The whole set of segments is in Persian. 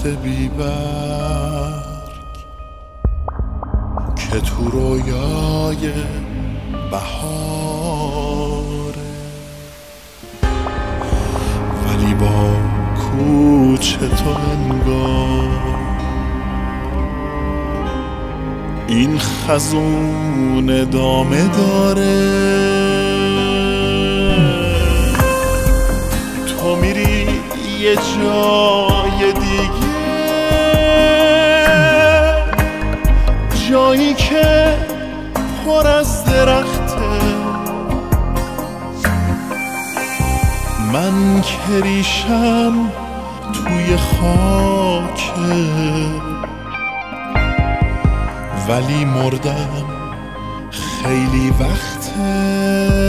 بی برگ که تو رویای بهاره، ولی با کوچه تو انگار این خزون ادامه داره. تو میری یه جای دیگه، جایی که پر از درخته، من که ریشم توی خاکه، ولی مردم خیلی وقته.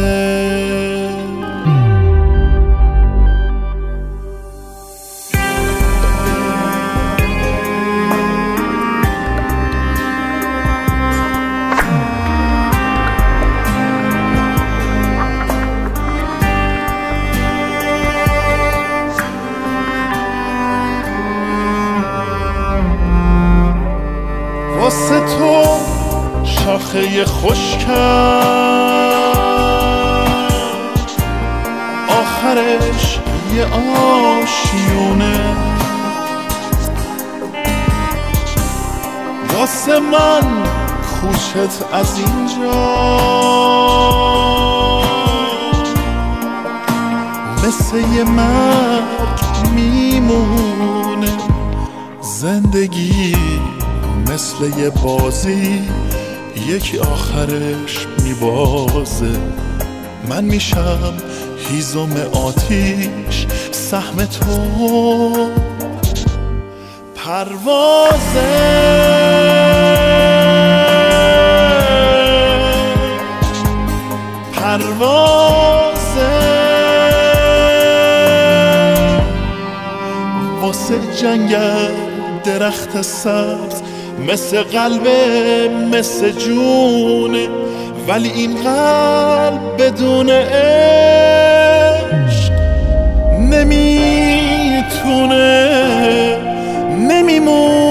واسه تو شاخه خشکم آخرش یه آشیونه، واسه من کوچت از اینجا مثل یه مرگ میمونه. زندگی مثل یه بازی یکی آخرش میبازه، من میشم هیزم آتیش، سهم تو پروازه. واسه جنگل درخت سبز مثل قلبه، مثل جونه، ولی این قلب بدون عشق نمیتونه، نمیمونه.